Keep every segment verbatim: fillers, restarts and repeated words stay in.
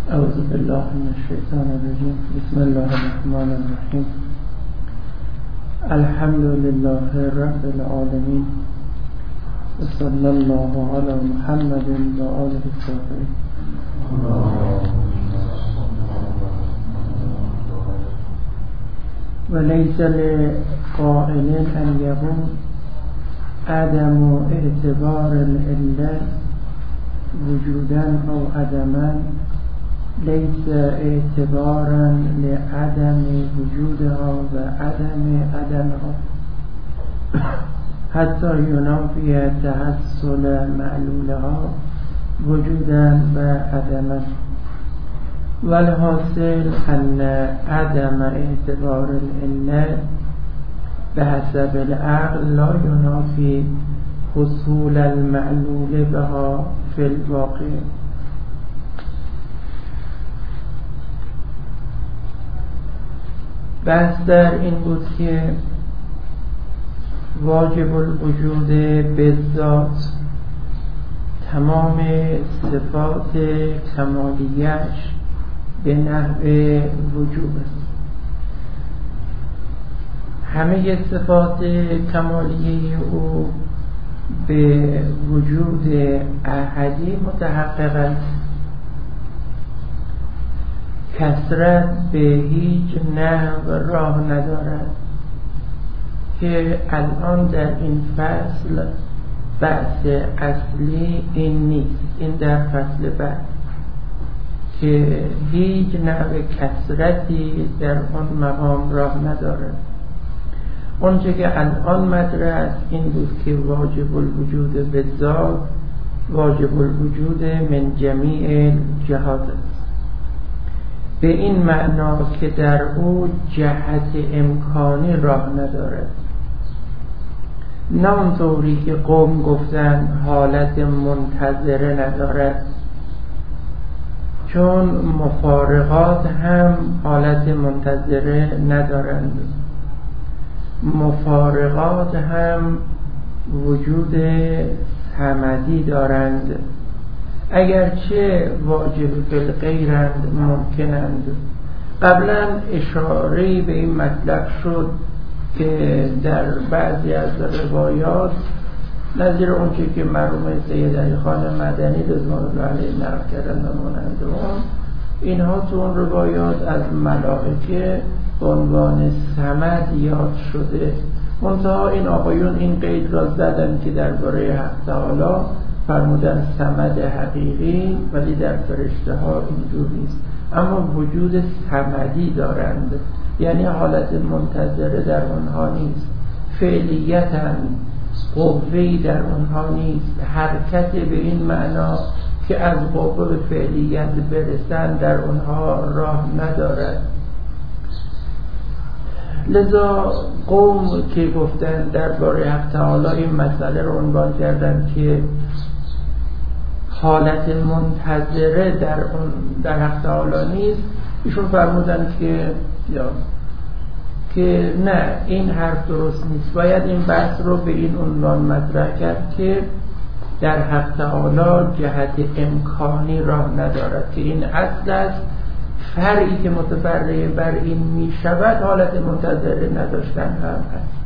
اعوذ بالله من الشیطان الرجیم. بسم الله الرحمن الرحیم. الحمد لله رب العالمین و صلی الله علی محمد و آله الطاهرین. و لیس لقائل ان یقول عدم اعتبار العله وجودا او عدما لیس اعتبارا لعدم وجودها و عدم عدمها حتی ینافی تحصل معلولها وجودا و عدما. والحاصل ان عدم اعتبار العله بحسب العقل لا ینافی حصول المعلول بها فی الواقع. بحث در این بود که واجب الوجود به ذات تمام صفات کمالیش به نحو وجوب است. همه صفات کمالیه او به وجود احدی متحقق است. کثرت به هیچ نحو راه ندارد که الان در این فصل بحث اصلی این نیست. این در فصل بعد که هیچ نحو کثرتی در آن مقام راه ندارد. اونچه که الان مطرح است این بود که واجب الوجود به ذات واجب الوجود من جمیع جهات است، به این معنا که در او جهت امکانی راه ندارد، نه اونطوری که قوم گفتن حالت منتظره ندارد، چون مفارقات هم حالت منتظره ندارند. مفارقات هم وجود صمدی دارند، اگرچه واجب بالغیرند ممکنند. قبلا اشاره به این مطلب شد که در بعضی از روایات نظیر اونچه که مرحوم سید علی خان مدنی رضوان الله علیه نقل کردن و مانند اون، اینها تو اون روایات از ملائکه به عنوان صمد یاد شده. منتها این آقایون این قید را زدن که درباره حق تعالی فرمودن صمد حقیقی، ولی در فرشته ها اینجور نیست. اما وجود صمدی دارند، یعنی حالت منتظره در اونها نیست، فعلیتاً قوهی در اونها نیست، حرکت به این معنا که از قوه به فعلیت برسن در اونها راه ندارد. لذا قوم که گفتن درباره حق تعالی این مسئله رو عنوان کردن که حالت منتظره در اون در حق تعالی نیست، ایشون فرمودن که یا که نه، این حرف درست نیست. باید این بحث رو به این عنوان مطرح کرد که در حق تعالی جهت امکانی راه ندارد، که این اصل است. فرعی که متفرع بر این می شود حالت منتظره نداشتن هم هست.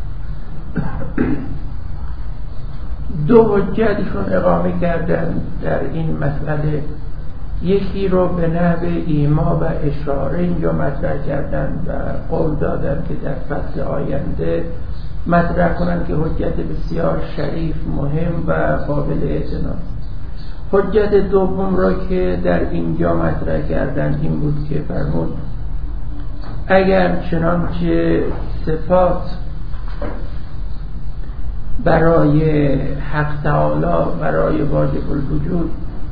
دو حجتشون اقامه کردن در این مسئله. یکی رو به نحو ایما و اشاره اینجا مطرح کردن و قول دادن که در فصل آینده مطرح کنن که حجت بسیار شریف، مهم و قابل اعتنا. حجت دوم را که در اینجا مطرح کردن این بود که فرمود اگر چنانچه صفات برای حق تعالی، برای واجب الوجود،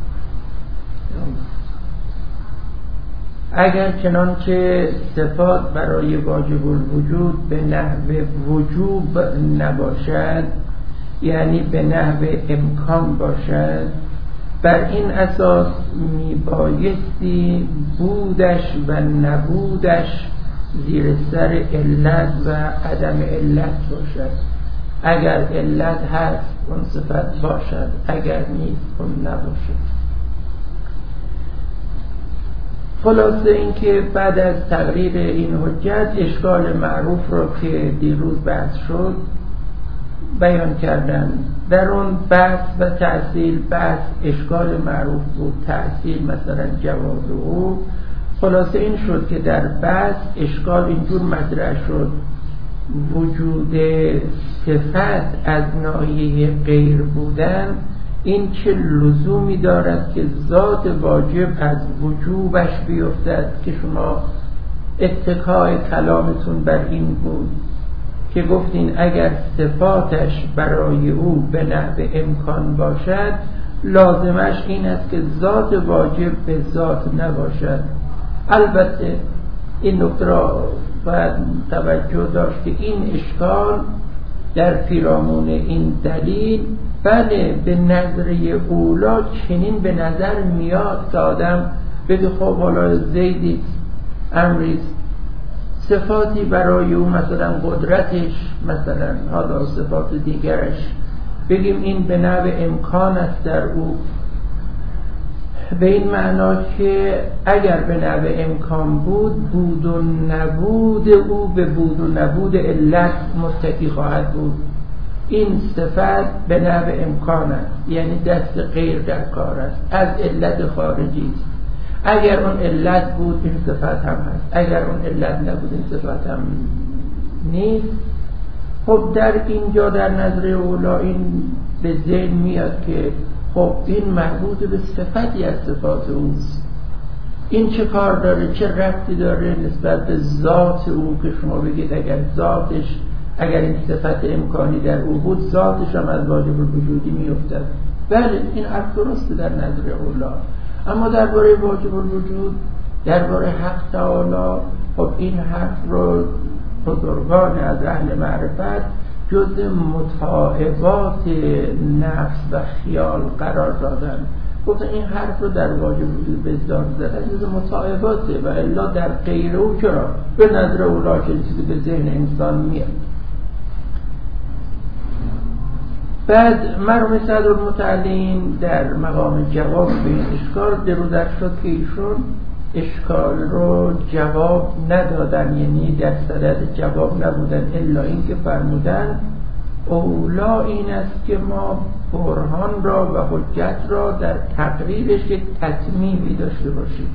اگر چنانچه صفات برای واجب الوجود به نحو وجوب نباشد، یعنی به نحو امکان باشد، بر این اساس می بایستی بودش و نبودش زیر سر علت و عدم علت باشد. اگر علت هست اون صفت باشد، اگر نیست اون نباشد. خلاصه اینکه بعد از تقریر این حجت اشکال معروف رو که دیروز بحث شد بیان کردن. در اون بحث و تحصیل بحث اشکال معروف بود، تحصیل مثلا جواز او. خلاصه این شد که در بحث اشکال اینجور مطرح شد وجود صفت از ناحیه غیر بودن این چه لزومی دارد که ذات واجب از وجوبش بیفتد، که شما اتکای کلامتون بر این بود که گفتین اگر صفاتش برای او به نحو امکان باشد لازمش این است که ذات واجب به ذات نباشد. البته این نکته را باید توجه داشت که این اشکال در پیرامون این دلیل بله به نظریه اولا چنین به نظر میاد که آدم بگه خب حالا زیدی امریست صفاتی برای او مثلا قدرتش مثلا حالا صفات دیگرش بگیم این به نحو امکان است در او، به این معنا که اگر به نحو امکان بود بود و نبود او به بود و نبود علت متکی خواهد بود. این صفت به نحو امکان است، یعنی دست غیر در کار است، از علت خارجی است. اگر اون علت بود این صفت هم هست، اگر اون علت نبود این صفت هم نیست. خب در اینجا در نظر اولا این به ذهن میاد که خب این مربوط به صفتی از صفات اوست، این چه کار داره، چه ربطی داره نسبت به ذات او که شما بگید اگر ذاتش اگر این صفت امکانی در او بود ذاتش هم از واجب الوجودی میافتد. بله این حرف درسته در نظر اولا، اما درباره واجب الوجود درباره حق تعالی خب این حرف رو بزرگان از اهل معرفت جز متعاقبات نفس و خیال قرار دادن. گفتن این حرف رو در واجب الوجود به ذات زدن جز متعاقباته و الا در غیر او چرا به نظر اولا که چیزی به ذهن انسان میاد. بعد مرحوم صدرالمتعلین در مقام جواب به این اشکال درودر شد که ایشون اشکال رو جواب ندادن، یعنی در صدد جواب نبودن، الا این که فرمودن اولا این است که ما برهان را و حجت را در تقریرش یک تتمیمی داشته باشیم.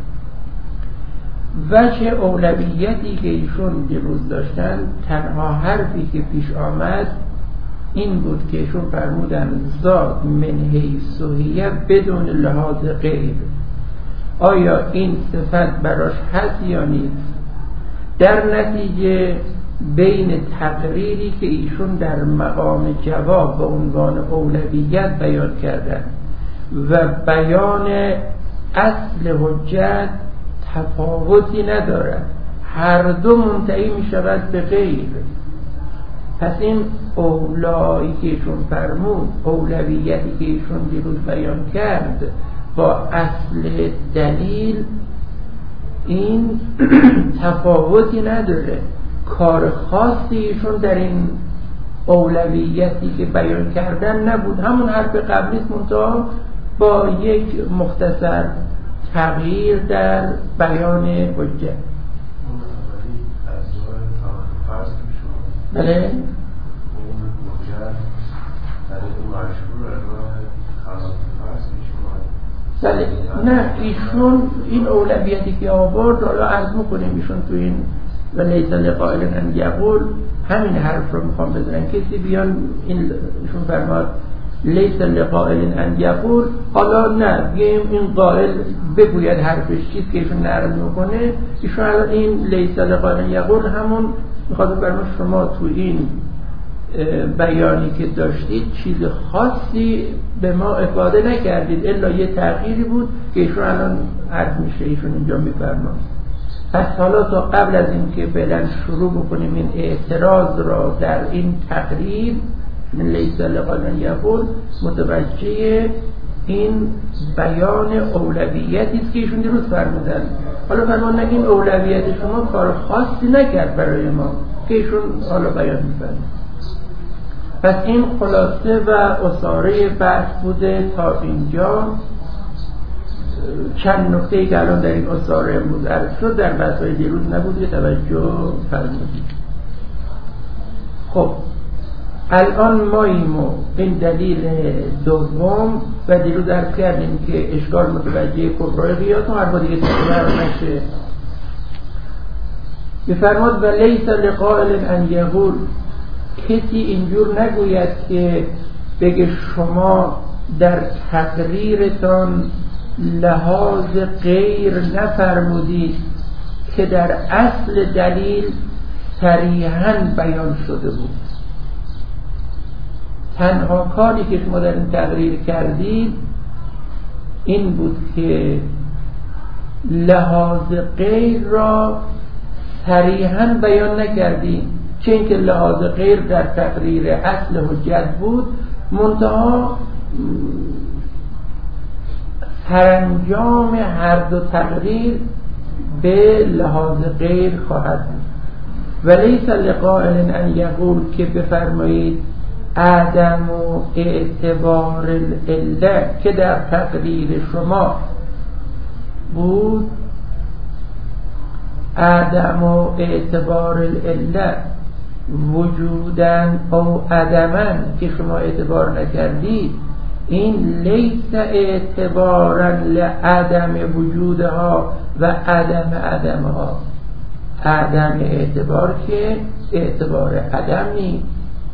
وجه اولویتی که ایشون دیروز داشتن تنها حرفی که پیش آمد این بود که ایشون فرمودن ذات من حیث هی بدون لحاظ غیر، آیا این صفت براش هست یا نیست. در نتیجه بین تقریری که ایشون در مقام جواب به عنوان اولویت بیان کردن و بیان اصل حجت تفاوتی ندارد، هر دو منتهی می شود به غیر. پس این اولایی که ایشون فرمود، اولویتی که ایشون دیروز بیان کرد با اصل دلیل این تفاوتی نداره، کار خاصی ایشون در این اولویتی که بیان کردن نبود، همون حرف قبلیست منتها با یک مختصر تغییر در بیان حجت. بله بله نه ایشون این اولویتی که آورد حالا عرض میکنیم ایشون تو این و لیس لقائل ان یقول همین حرف رو میخوام بزنن. کسی بیان این ایشون فرماد لیس لقائل ان یقول، حالا نه بگیم این قائل بگوید حرفش چیز که ایشون نقل میکنه، ایشون الان این لیس لقائل ان یقول همون میخواد فرماد شما تو این بیانی که داشتید چیز خاصی به ما افاده نکردید الا یه تغییری بود که ایشون الان عرض میشه ایشون اینجا میفرماد. پس حالا تا قبل از این که فعلا شروع بکنیم این اعتراض را در این تقریب من لیس لقائل یقول متوجه این بیان اولویتی است که ایشون دیروز فرمودن. حالا فرمودن این اولویت شما کار خاصی نکرد برای ما که ایشون حالا بیان می‌فرمایند. پس این خلاصه و اصاره بحث بوده تا اینجا. چند نکته ای که الان در این اصاره امروز عرض شد در بحث‌های دیروز نبود که توجه فرمودید. خب الان ماییم و این دلیل دوم و دیروز عرض کردیم که اشکال متوجه کبرای قیاس و هر با دیگه تکرار نشه. بفرماد و لیس لقائل ان یقول، کسی اینجور نگوید که بگه شما در تقریرتان لحاظ غیر نفرمودید که در اصل دلیل صریحاً بیان شده بود. تنها کاری که شما در این تقریر کردید این بود که لحاظ غیر را صریحاً بیان نکردید، چه اینکه لحاظ غیر در تقریر اصل حجت بود، منتها سرانجام هر دو تقریر به لحاظ غیر خواهد بود. ولیس لقائل ان یقول، که بفرمایید عدم و اعتبار العله که در تقریر شما بود، عدم و اعتبار العله وجودن او عدمن که شما اعتبار نکردید، این لیس اعتبارا لعدم وجودها و عدم عدمها. عدم اعتبار که اعتبار عدم نیست،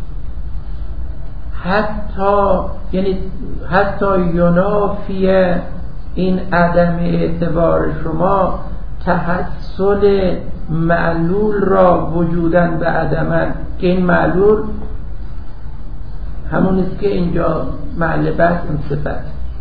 حتی یعنی حتی ینافی این عدم اعتبار شما تحصل معلول را وجودن به عدمن، که این معلول همون است که اینجا محل بحث این صفت.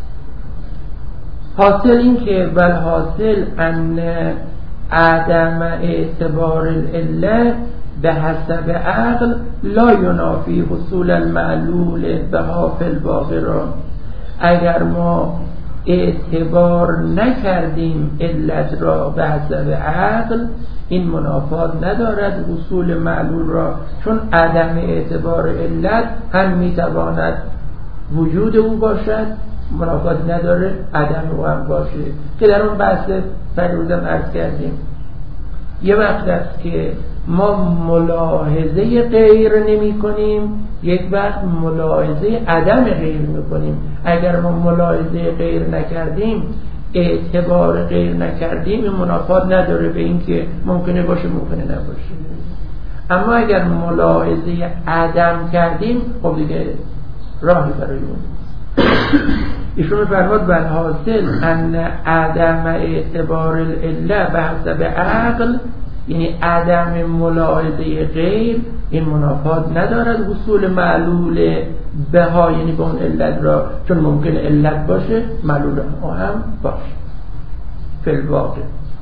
حاصل این که بل حاصل ان عدم اعتبار العله به حسب عقل لا ینافی حصول المعلول بها فی الواقع را. اگر ما اعتبار نکردیم علت را به حسب عقل، این منافات ندارد حصول معلول را، چون عدم اعتبار علت هم میتواند وجود او باشد، منافات نداره عدم او هم باشه، که در اون بحث فریودم عرض کردیم. یه وقت است که ما ملاحظه غیر نمی کنیم، یک وقت ملاحظه عدم غیر می کنیم. اگر ما ملاحظه غیر نکردیم، اعتبار غیر نکردیم، این منافات نداره به این که ممکنه باشه ممکنه نباشه. اما اگر ملاحظه عدم کردیم، خب دیگه راهی برای اون. ایشون فرمود بل حاصل ان عدم اعتبار العله به حسب عقل، یعنی عدم ملاحظه غیر، این منافات ندارد حصول معلول بها، یعنی به اون علت را، چون ممکنه علت باشه معلول هم باشه فی الواقع.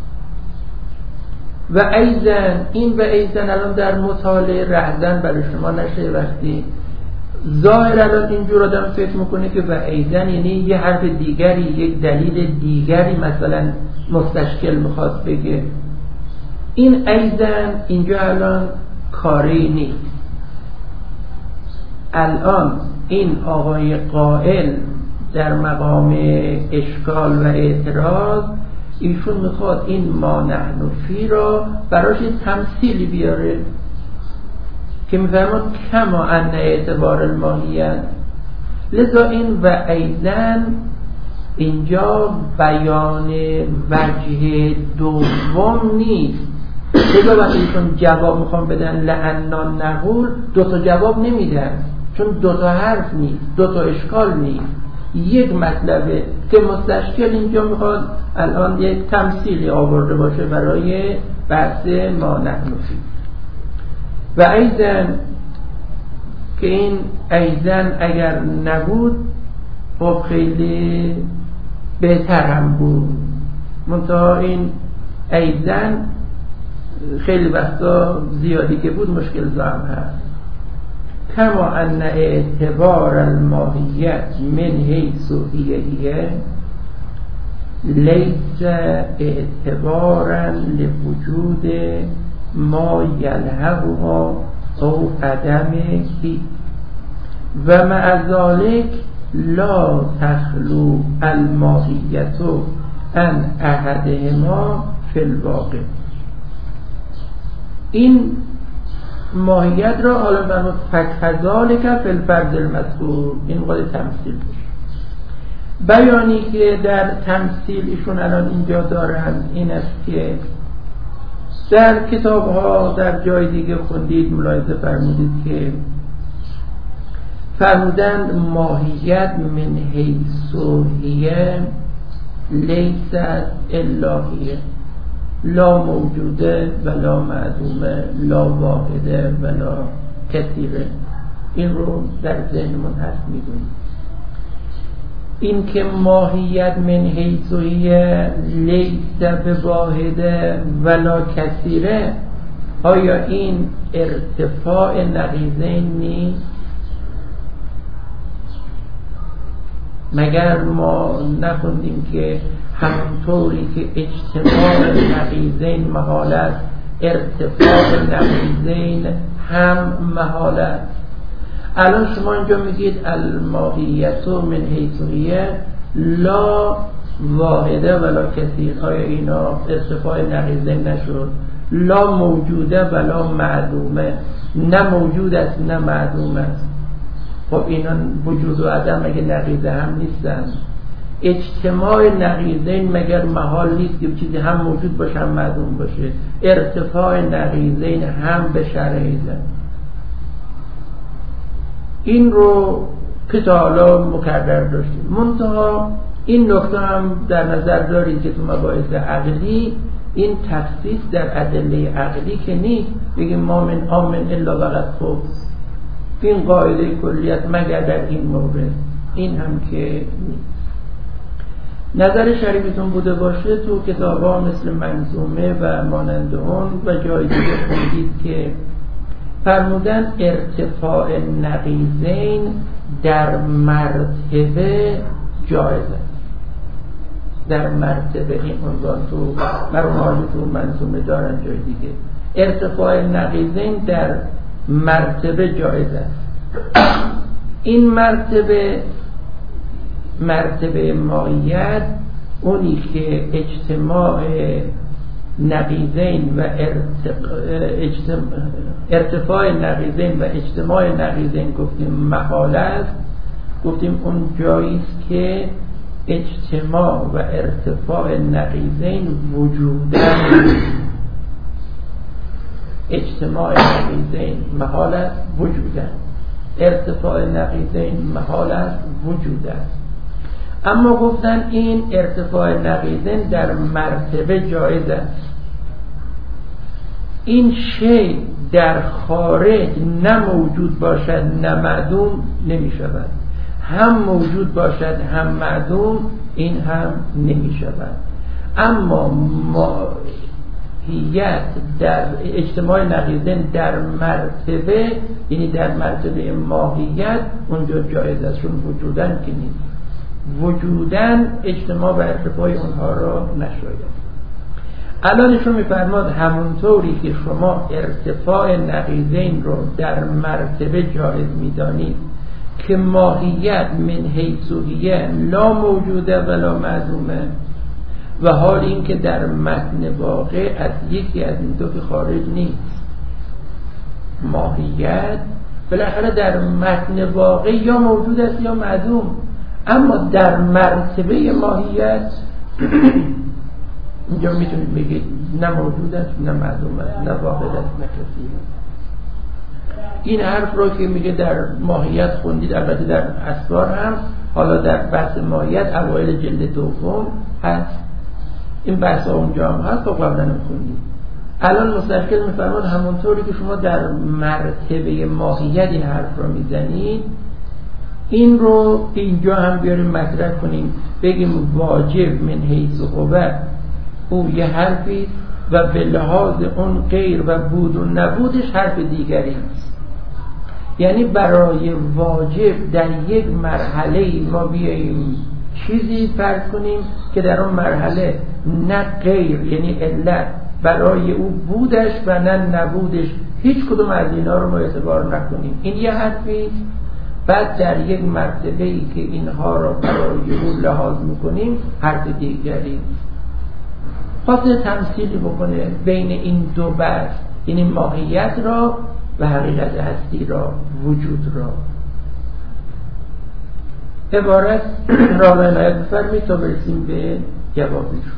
و ایزن، این و ایزن الان در مطالعه رهزن برای شما نشه. وقتی ظاهر الان اینجور آدم فکر میکنه که و ایزن یعنی یه حرف دیگری، یک دلیل دیگری مثلا مستشکل میخواد بگه. این ایزن اینجا الان کاری نیست. الان این آقای قائل در مقام اشکال و اعتراض، ایشون میخواد این ما نحن فی را براش تمثیلی بیاره که میفرماد کما ان اعتبار الماهیت. لذا این و ایزن اینجا بیان وجه دوم نیست. لذا وقتی ایشون جواب میخوام بدن لعنان نقول، دو تا جواب نمیدن، چون دو تا حرف نیست، دو تا اشکال نیست، یک مطلبه که مستشکل اینجا میخواد الان یک تمثیلی آورده باشه برای بحث ما نحن فی. و ایزن که این ایزن اگر نبود خب خیلی بهتر هم بود، منتها این ایزن خیلی وقتا زیادی که بود مشکل زام هست. کما ان اعتبار الماهیت من حیث هی هی لیس اعتبارا لوجود ما یلحقها او عدمه و مع ذلك لا تخلو الماهیت ان احدهما فی الواقع. این ماهیت را حالا فرمود فکذالک فی الفرض المذکور، این قاعده تمثیل بشه. بیانی که در تمثیل ایشون الان اینجا دارند این است که در کتاب ها در جای دیگه خوندید ملاحظه فرمودید که فرمودند ماهیت من حیث هی لیست الا هی، لا موجوده ولا معدومه، لا واحده ولا کثیره. این رو در ذهنمون هست میدونید. این که ماهیت من حیث هی لیست به واحده ولا کثیره، آیا این ارتفاع نقیضین نیست؟ مگر ما نخوندیم که همونطوری که اجتماع نقیضین محال است، ارتفاع نقیضین هم محال است. الان شما اینجا میگید الماهیت من حیث هی لا واحده ولا کثیر، آیا اینا ارتفاع نقیضین نشد؟ لا موجوده ولا معدومه، نه موجود است نه معدوم است. خب اینا وجود و عدم مگه نقیضه هم نیستن؟ اجتماع نقیضین مگر محال نیست که چیزی هم موجود باشه هم معدوم باشه؟ ارتفاع نقیضین هم به شرعیده. این رو که تا حالا مکرر داشتیم. منتها این نکته هم در نظر دارید که تو مباحث عقلی این تخصیص در ادله عقلی که نیست بگیم ما من آمن الا وقد خبث، این قاعده کلیت مگر در این مورد، این هم که نیست. نظر شریفتون بوده باشه تو کتابا مثل منظومه و مانند اون و جای دیگه خوندید که فرمودن ارتفاع نقیضین در مرتبه جایزه. در مرتبه این عنوان تو مرمالی تو منظومه دارن جای دیگه. ارتفاع نقیضین در مرتبه جایزه. این مرتبه مرتبه ماهیت اونی که اجتماع نقیضین و ارتفاع نقیضین و اجتماع نقیضین گفتیم محال است، گفتیم اون جایی است که اجتماع و ارتفاع نقیضین وجودن. اجتماع نقیضین محال است وجودن، ارتفاع نقیضین محال است وجودن. اما گفتن این ارتفاع نقیضین در مرتبه جایز است. این شی در خارج نه موجود باشد نه معدوم نمی شود، هم موجود باشد هم معدوم این هم نمی شود. اما ماهیت در اجتماع نقیضین در مرتبه، یعنی در مرتبه ماهیت اونجا جایز است، چون وجودن که نیست. وجودن اجتماع و ارتفاع اونها را نشاید. الان ایشون میفرماد همونطوری که شما ارتفاع نقیضین رو در مرتبه جایز میدانید که ماهیت من حیث هی لا موجوده ولا معدومه، و حال این که در متن واقع از یکی از این دو که خارج نیست. ماهیت بالاخره در متن واقع یا موجود است یا معدوم، اما در مرتبه ماهیت اینجا میتونید بگید نه موجود است نه معدوم است نه واحد است نه کثیر است. این حرف رو که میگه در ماهیت خوندید، البته در اسرار هم، حالا در بحث ماهیت اوایل جلد دوم هست، این بحث اونجا هم هست، خب قبلا هم خوندید. الان مستشکل میفرماد همونطوری که شما در مرتبه ماهیت این حرف رو میزنید، این رو اینجا هم بیاریم مطرح کنیم، بگیم واجب من حیث هو او یه حرفی و به لحاظ اون غیر و بود و نبودش حرف دیگری است. یعنی برای واجب در یک مرحله ما بیاییم چیزی فرض کنیم که در اون مرحله نه غیر یعنی علت برای او بودش و نه نبودش، هیچ کدوم از اینا رو ما اعتبار نکنیم، این یه حرفی. بعد در یک مرتبه‌ای که اینها را برای او لحاظ میکنیم حرف دیگری. خواسته تمثیلی بکنه بین این دو بحث، یعنی ماهیت را و حقیقت هستی را، وجود را. عبارت را به عنایت بفرمایید تا برسیم به جوابی رو.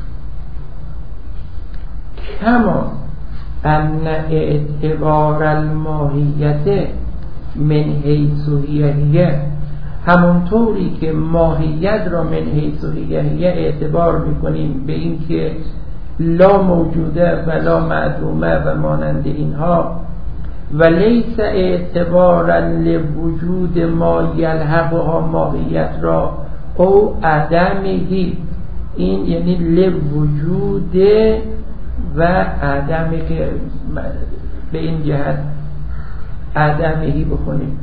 کما ان اعتبار الماهیت من حیث هی، همونطوری که ماهیت را من حیث هی اعتبار میکنیم به این که لا موجوده و لا معدومه و مانند اینها، و لیس اعتبارا لوجود ما یلحقها ماهیت را او عدمهی، این یعنی لوجود و عدمی که به این جهت عدمهی بخونیم.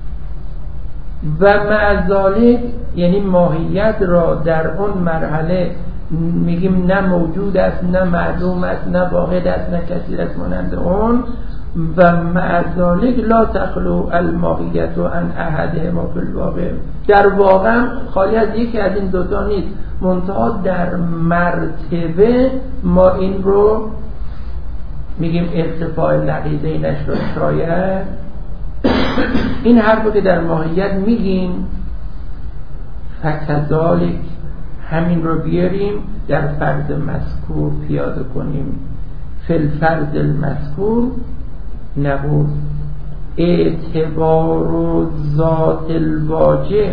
و مع ذالک یعنی ماهیت را در اون مرحله میگیم نه موجود است، نه معلوم است، نه واحد است، نه کثیر است مانند اون. و مع ذالک لا تخلو الماهیت عن احدهما فی الواقع، در واقع خالی از یکی از این دوتا نیست، منتها در مرتبه ما این رو میگیم ارتفاع لقیده نشد شاید این حرف رو که در ماهیت میگیم فکذالک همین رو بیاریم در فرد مذکور پیاده کنیم. فی الفرد المذکور نقول اعتبار ذات الواجب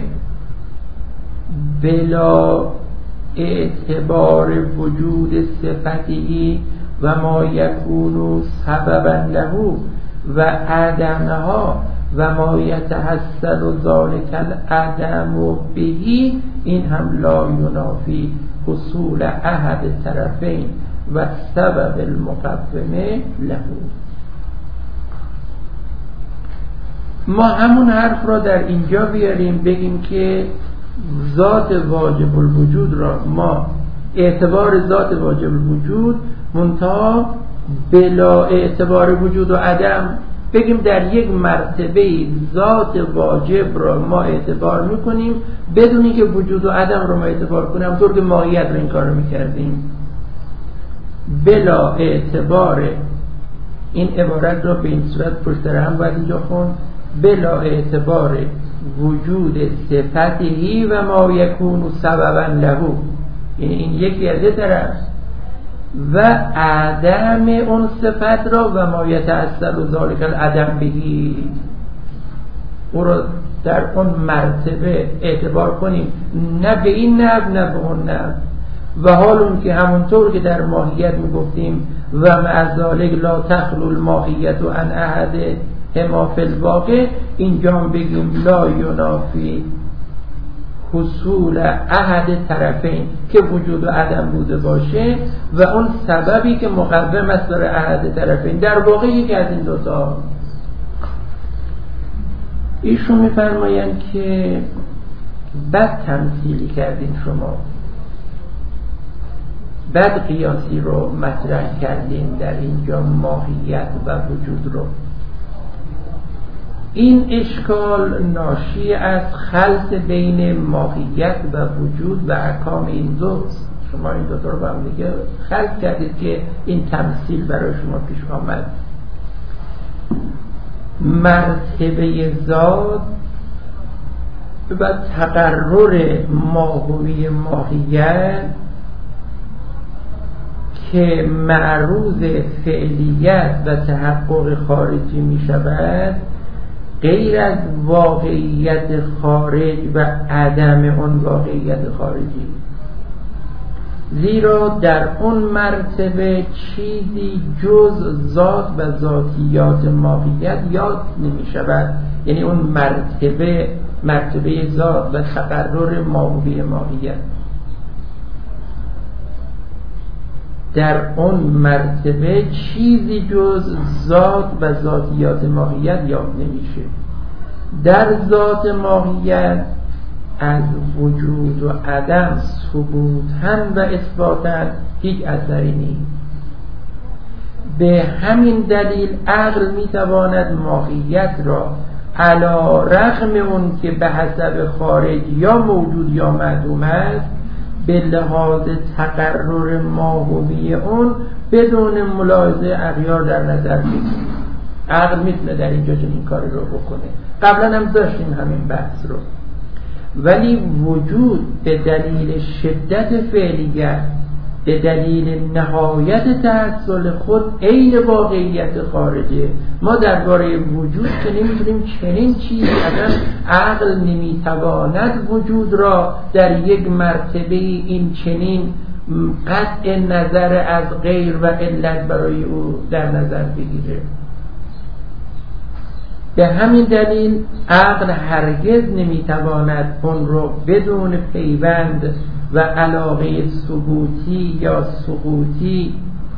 بلا اعتبار وجود صفته و ما یکون سببا له و عدمها و ما یتحصل ذلک العدم بهی، این هم لا ینافی حصول احد طرفین و سبب المقدمه له. ما همون حرف را در اینجا بیاریم بگیم که ذات واجب الوجود را ما اعتبار ذات واجب الوجود منتها بلا اعتبار وجود و عدم بگیم در یک مرتبه ذات واجب را ما اعتبار میکنیم بدونی که وجود و عدم را ما اعتبار کنیم، همطور که ماهیت را این کار رو میکردیم. بلا اعتبار، این عبارت را به این صورت پشت هم باید اینجا خون، بلا اعتبار وجود صفته و ما یکون سببا له، یعنی این یکی از طرف، و عدم اون صفت را و ما یتأثر ذلک العدم بهی، او را در اون مرتبه اعتبار کنیم، نه به این نحو نه به اون نحو. و حال اون که همونطور که در ماهیت میگفتیم و مع ذلک لا تخلو الماهیت عن احد اما فی الواقع، اینجا هم بگیم لا ینافی حصول احد طرفین که وجود و عدم بوده باشه و اون سببی که مقوم است برای احد طرفین در واقع یکی از این دوتا. ایشون میفرمایند که بد تمثیلی کردین شما، بد قیاسی رو مطرح کردین در اینجا ماهیت و وجود رو. این اشکال ناشی از خلط بین ماهیت و وجود و احکام این دوست. شما این دوتا رو با هم دیگه خلط کردید که این تمثیل برای شما پیش آمد. مرتبه ذات و تقرر ماهوی ماهیت که معروض فعلیت و تحقق خارجی می شود غیر از واقعیت خارج و عدم اون واقعیت خارجی، زیرا در اون مرتبه چیزی جز ذات و ذاتیات ماهیت یاد نمی شود. یعنی اون مرتبه مرتبه ذات و تقرر ماهوی ماهیت در اون مرتبه چیزی جز ذات و ذاتیات ماهیت یاد نمیشه. در ذات ماهیت از وجود و عدم ثبوتاً و اثباتاً هیچ اثری نیست. به همین دلیل عقل میتواند ماهیت را علی رغم اون که به حسب خارج یا موجود یا معدوم است به لحاظ تقرر ماهوی اون بدون ملاحظه اغیار در نظر بگیریم. عقل میتونه در اینجا چنین کاری رو بکنه. قبلا هم داشتیم همین بحث رو. ولی وجود به دلیل شدت فعلیت، به دلیل نهایت تحصل خود عین واقعیت خارجه. ما درباره وجود که نمیتونیم چنین چیزی، اصلا عقل نمیتواند وجود را در یک مرتبه این چنین قطع نظر از غیر و علت برای او در نظر بگیره. به همین دلیل عقل هرگز نمیتواند اون رو بدون پیوند و علاقه ثبوتی یا سقوطی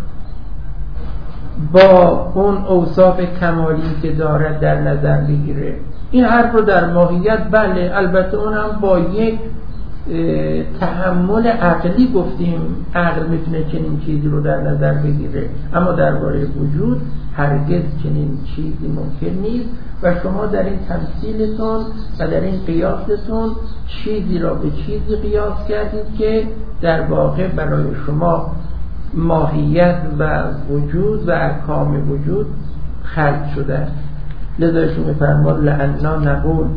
با اون اوصاف کمالی که دارد در نظر بگیره. این حرف رو در ماهیت بله، البته اون هم با یک تحمل عقلی گفتیم عقل میتونه چنین چیزی رو در نظر بگیره، اما درباره وجود هرگز چنین چیزی ممکن نیست و شما در این تمثیلتون و در این قیاستون چیزی را به چیزی قیاس کردید که در واقع برای شما ماهیت و وجود و احکام وجود خلق شده. لذا ایشون می‌فرماد لأننا نقول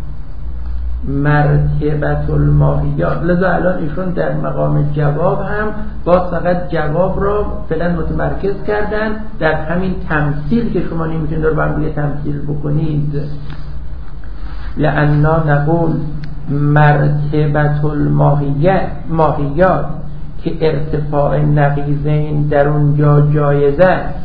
مرتبت الماهیات. لذا الان ایشون در مقام جواب هم باز فقط جواب را فعلا متمرکز کردن در همین تمثیل که شما نمیتونید رو برمیگه تمثیل بکنید. لأننا نقول مرتبت الماهیات، ماهیات که ارتفاع نقیضین در اونجا جایزه است،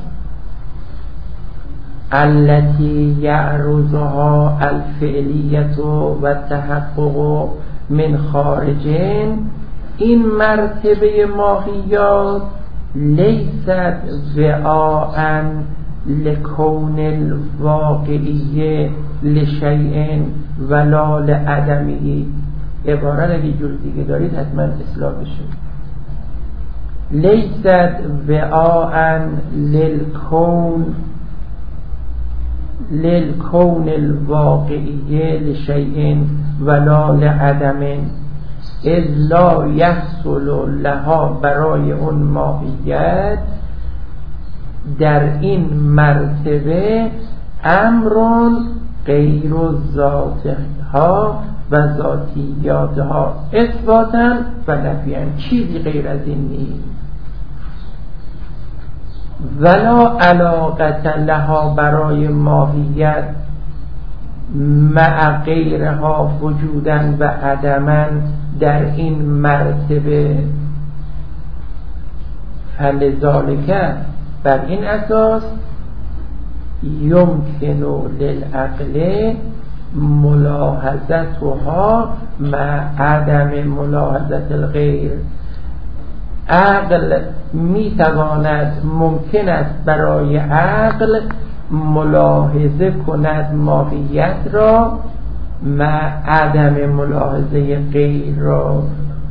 التي يعرضها الفعلیت و تحقق من خارجین. این مرتبه ماهیات لیست وعاء لکون الواقعیه لشیء ولا لعدمه. عبارت اگه جور دیگه دارید حتما اصلاح بشه. لیست وعاء للکون للکون الواقعیه لشیء ولا لعدم، اذ لا یحصل لها، برای اون ماهیت در این مرتبه امرون غیر ذاتها و ذاتیاتها اثباتا و نفیا، چیزی غیر از این نیست. ولا علاقت لها، برای ماهیت مع غیرها وجودا و عدما در این مرتبه. فلذالک، بر این اساس یمکن للعقل ملاحظتها مع عدم ملاحظت الغیر. عقل می تواند، ممکن است برای عقل ملاحظه کند ماهیت را مع عدم ملاحظه غیر را،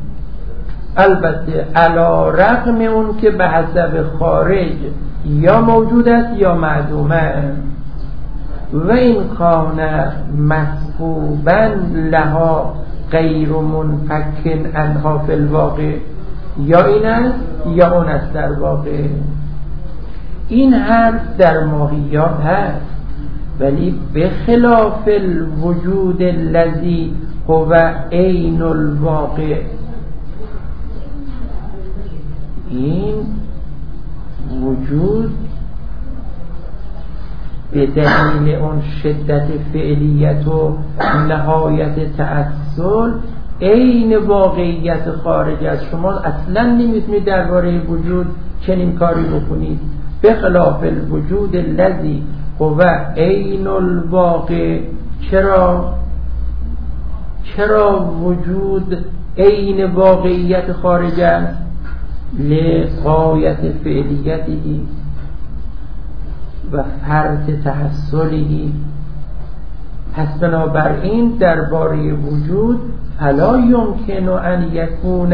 البته علی رغم اون که به حسب خارج یا موجود است یا معدومه. و این کان مسبوبا لها غیر منفک عنها فی الواقع، یا این است یا اون است در واقع. این حرف در ماهیات هست، ولی به خلاف الوجود الذی هو عین الواقع. این وجود به دلیل اون شدت فعلیت و نهایت تأصل عین واقعیت خارج از شما، اصلا نمیتونید درباره وجود چنین کاری بکنید. به خلاف الوجود الذی هو عین الواقع. چرا؟ چرا وجود عین واقعیت خارج است؟ لغایت فعلیتی و فرط تحصلی. پس بنابراین درباره وجود فلا یمکن ان یکون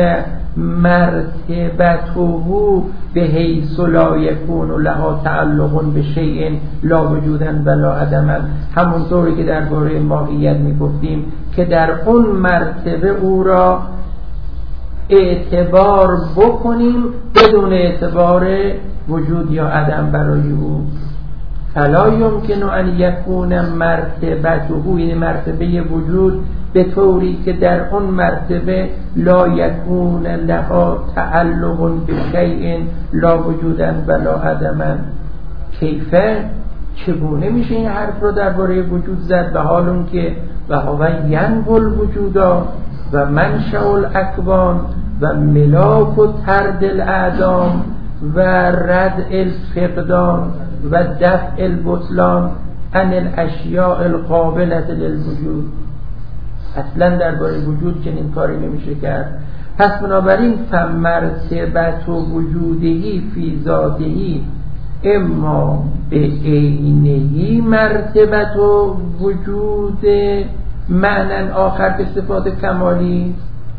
مرتبته به حیث لا یکون لها تعلق به شیء لا وجودا ولا عدما. همونطوری که درباره ماهیت میگفتیم که در اون مرتبه او را اعتبار بکنیم بدون اعتبار وجود یا عدم برای او. فلا یمکن ان یکون مرتبته، یعنی مرتبه وجود، به طوری که در اون مرتبه لا یکون لها تعلق بشیء لا وجودا ولا عدما. کیفه، چگونه میشه این حرف رو درباره وجود زد به حال اون که و هو ینبع الوجودا و منشأ الاکوان و ملاک و طرد الاعدام و رد الفقدان و دفع البطلان عن الاشیاء القابلة للوجود. اصلا درباره وجود چنین کاری نمیشه کرد. پس بنابراین فمرتبت و وجودهی فی ذاتهی اما به عینهی مرتبت و وجود معنی آخر به صفات کمالی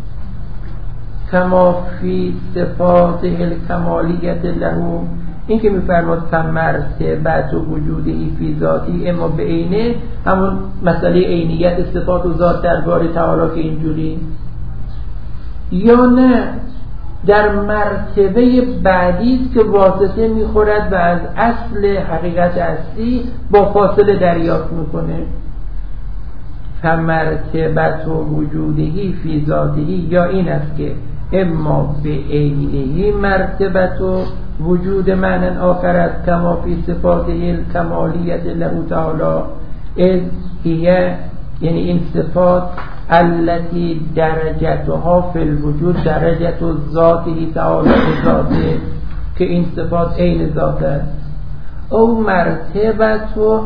کما فی صفات الکمالیت له. این که میفرماد فمرتبت و وجودهی فی ذاتی اما به عینه، همون مسئله عینیت صفات و ذات درباره تعالی که اینجوری، یا نه در مرتبه بعدی است که واسطه میخورد و از اصل حقیقت اصلی با فاصله دریافت میکنه. فمرتبت و وجودهی فی ذاتهی، یا این است که اما به عینهی مرتبت و وجود معنی آخر است کما فی صفاته الکمالیت له تعالی اذ هیه، یعنی این صفات التي درجتها فی الوجود درجت ذاته تعالی ذاته، که این صفات عین ذات است. او مرتبت و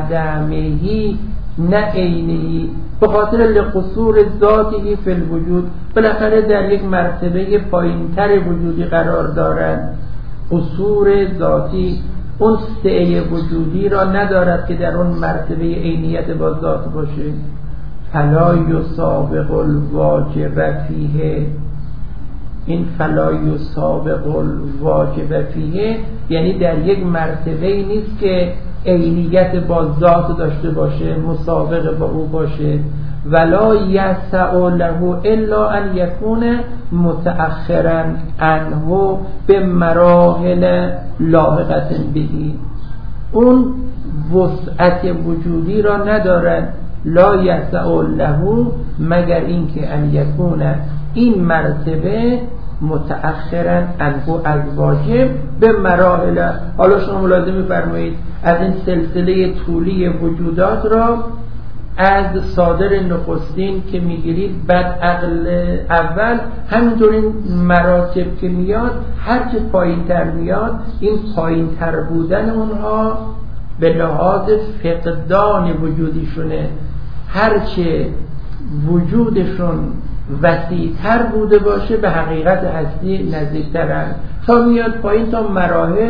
عدمهی نه عینهی به خاطر لقصور ذاته فی الوجود، بالاخره در یک مرتبه پایینتر وجودی قرار دارند. قصور ذاتی اون سعی وجودی را ندارد که در اون مرتبه عینیت با ذات باشه. فلا یسابق الواجب فیه، این فلا یسابق الواجب فیه یعنی در یک مرتبه نیست که عینیت با ذات داشته باشه، مسابق با او باشه. ولا یسع له الا ان یکون متأخرا عنه به مراحل لاحقة بهی، اون وسعت وجودی را ندارد. لا یسع له مگر اینکه ان یکون این مرتبه متأخرا عنه از واجب به مراحل. حالا شما ملاحظه می‌فرمایید از این سلسله طولی وجودات را از صادر نخستین که میگیرید بعد عقل اول، همینطور این مراتب که میاد هرچه پایین تر میاد این پایین تر بودن اونها به لحاظ فقدان وجودیشونه، هرچه وجودشون وسیع‌تر بوده باشه به حقیقت هستی نزدیک‌ترن، تا میاد پایین تا مراحل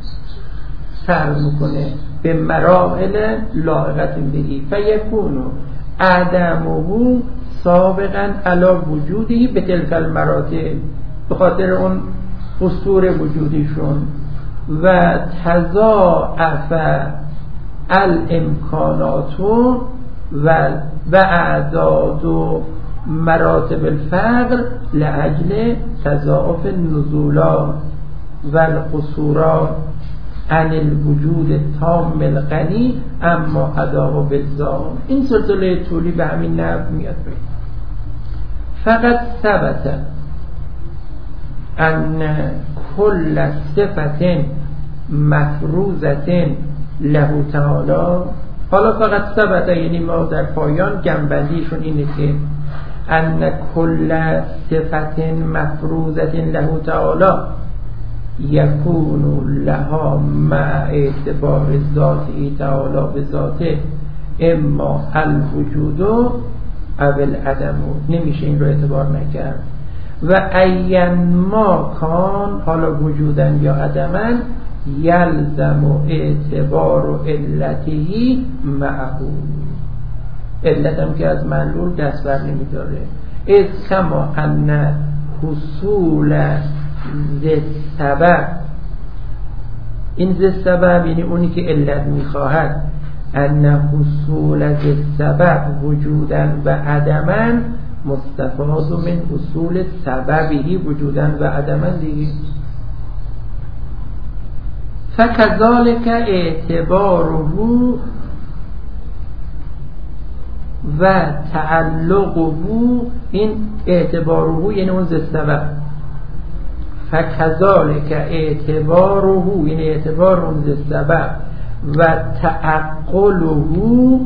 سر میکنه به مراحل لاحقة بهی فیکون عدمه سابقا علی وجودی به تلک المراتب، به خاطر اون قصور وجودیشون. و تضاعف الامکانات و و اعداد و مراتب الفقر لاجل تضاعف النزولات و القصورات عن الوجود تام الغنی اما اداه بالذات. این سلسله طولی به همین نحو میاد. فقط ثبت ان کل صفت مفروضه له تعالی. حالا فقط ثبت یعنی ما در پایان جنبندیشون اینه که ان کل صفت مفروضه له تعالی یکون لها مع اعتبار ذاتی تعالی به ذاته اما الوجود او العدم، نمیشه این رو اعتبار نکرد. و این ما کان، حالا وجودن یا عدمن، یلزم اعتبار و علتهی معه، علتم که از معلول دست بر نمیداره. از کما ان حصول ذی سبب، این ذی سبب یعنی اونی که علت میخواهد، ان حصول ذی سبب وجودن و عدمن مستفاد من اصول سببی وجودا و عدما دیگه. فکذالک اعتباره و تعلقه، این اعتباره یعنی اون سبب، فکذالک اعتباره یعنی اعتبار اون سبب و تعقله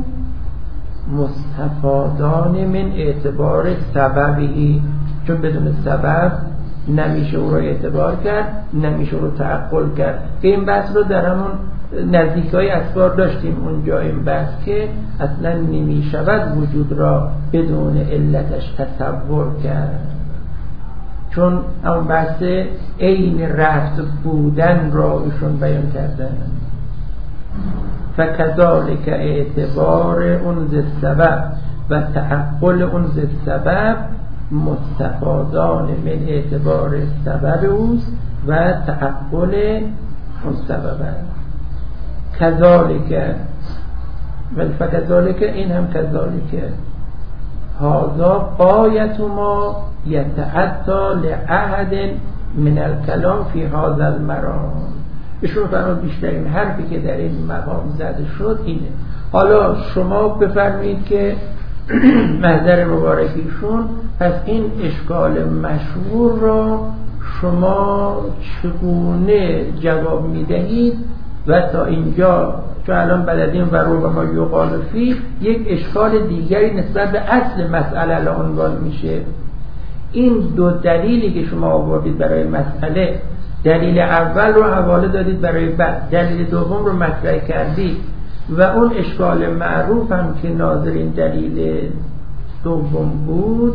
مستفادان من اعتبار سببی، چون بدون سبب نمیشه او رو اعتبار کرد، نمیشه او رو تعقل کرد. که این بحث رو در همون نزدیکای اسفار داشتیم اونجا، این بحث که اصلا نمیشود وجود را بدون علتش تصور کرد، چون اون بحث عین رفت بودن را ایشون بیان کردن. فکذالک اعتبار اون ز سبب و تعقل اون ز سبب مستفادان من اعتبار سبب اوست و تعقل اون سبب. کذالک و فکذالک این هم کذالک هذا غایت ما یتعطی لعهد من الکلام فی هذا المرام. ایشون فرمود بیشترین حرفی که در این مقام زده شد اینه. حالا شما بفرمایید که محضر مبارکیشون پس این اشکال مشهور را شما چگونه جواب میدهید و تا اینجا چون الان بلدیم و رو و ما یقال فی یک اشکال دیگری نسبت به اصل مسئله عنوان میشه. این دو دلیلی که شما آوردید برای مسئله، دلیل اول رو حواله دادید برای بعد، دلیل دوم رو مطرح کردید و اون اشکال معروف هم که ناظرین دلیل دوم بود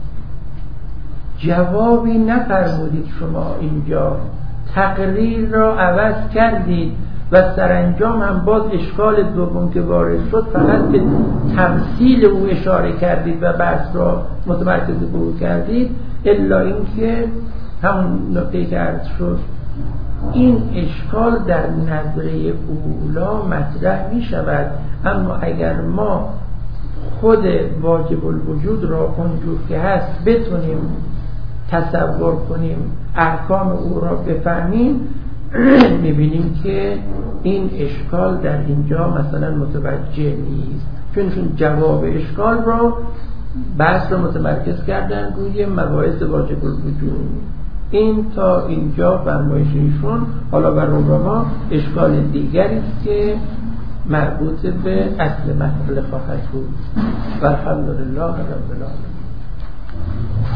جوابی نفرمودید. شما اینجا تقریر را عوض کردید و سرانجام هم باز اشکال دوم که وارد شد فقط به تمثیل او اشاره کردید و بحث را متمرکز به او کردید، الا اینکه همون نکته که عرض شد این اشکال در نظره اولا مطرح می شود، اما اگر ما خود واجب الوجود را اونجور که هست بتونیم تصور کنیم، احکام او را بفهمیم، میبینیم که این اشکال در اینجا مثلا متوجه نیست، چون جواب اشکال را بحث را متمرکز کردن روی مباحث واجب الوجود. این تا اینجا فرمایش ایشون. حالا بر ما اشکال دیگری است که مربوط به اصل مسئله خواهد بود. والحمدلله رب العالمین.